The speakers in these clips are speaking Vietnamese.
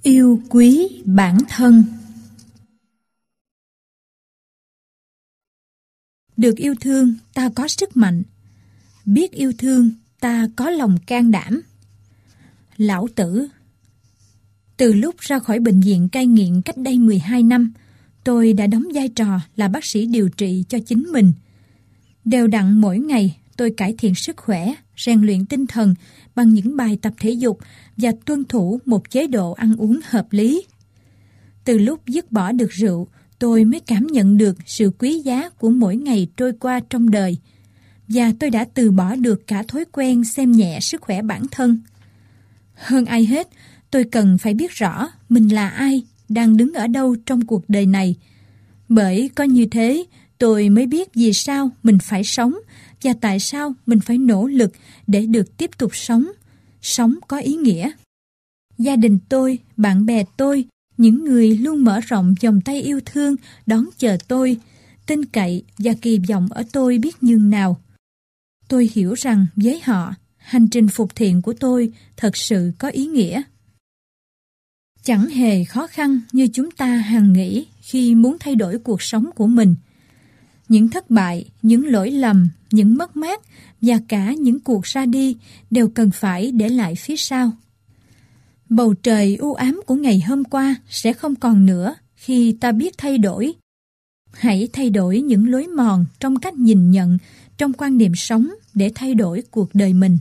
Yêu quý bản thân. Được yêu thương, ta có sức mạnh. Biết yêu thương, ta có lòng can đảm. Lão Tử. Từ lúc ra khỏi bệnh viện cai nghiện cách đây 12 năm, tôi đã đóng vai trò là bác sĩ điều trị cho chính mình. Đều đặn mỗi ngày, tôi cải thiện sức khỏe, rèn luyện tinh thần bằng những bài tập thể dục và tuân thủ một chế độ ăn uống hợp lý. Từ lúc dứt bỏ được rượu, tôi mới cảm nhận được sự quý giá của mỗi ngày trôi qua trong đời. Và tôi đã từ bỏ được cả thói quen xem nhẹ sức khỏe bản thân. Hơn ai hết, tôi cần phải biết rõ mình là ai, đang đứng ở đâu trong cuộc đời này. Bởi có như thế, tôi mới biết vì sao mình phải sống và tại sao mình phải nỗ lực để được tiếp tục sống có ý nghĩa. Gia đình tôi, bạn bè tôi, những người luôn mở rộng vòng tay yêu thương đón chờ tôi, tin cậy và kỳ vọng ở tôi biết nhường nào. Tôi hiểu rằng với họ, hành trình phục thiện của tôi thật sự có ý nghĩa. Chẳng hề khó khăn như chúng ta hằng nghĩ khi muốn thay đổi cuộc sống của mình. Những thất bại, những lỗi lầm, những mất mát và cả những cuộc ra đi đều cần phải để lại phía sau. Bầu trời u ám của ngày hôm qua sẽ không còn nữa khi ta biết thay đổi. Hãy thay đổi những lối mòn trong cách nhìn nhận, trong quan niệm sống để thay đổi cuộc đời mình.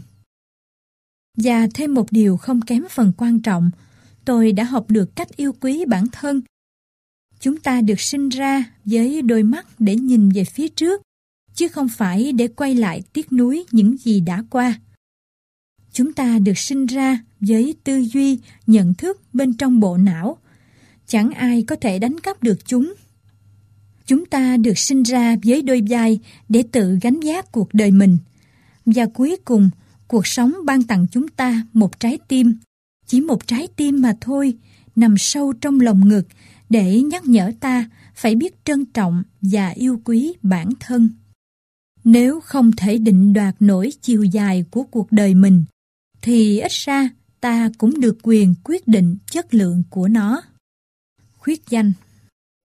Và thêm một điều không kém phần quan trọng, tôi đã học được cách yêu quý bản thân. Chúng ta được sinh ra với đôi mắt để nhìn về phía trước, chứ không phải để quay lại tiếc nuối những gì đã qua. Chúng ta được sinh ra với tư duy, nhận thức bên trong bộ não. Chẳng ai có thể đánh cắp được chúng. Chúng ta được sinh ra với đôi vai để tự gánh vác cuộc đời mình. Và cuối cùng, cuộc sống ban tặng chúng ta một trái tim. Chỉ một trái tim mà thôi, nằm sâu trong lồng ngực để nhắc nhở ta phải biết trân trọng và yêu quý bản thân. Nếu không thể định đoạt nổi chiều dài của cuộc đời mình, thì ít ra ta cũng được quyền quyết định chất lượng của nó. Khuyết danh.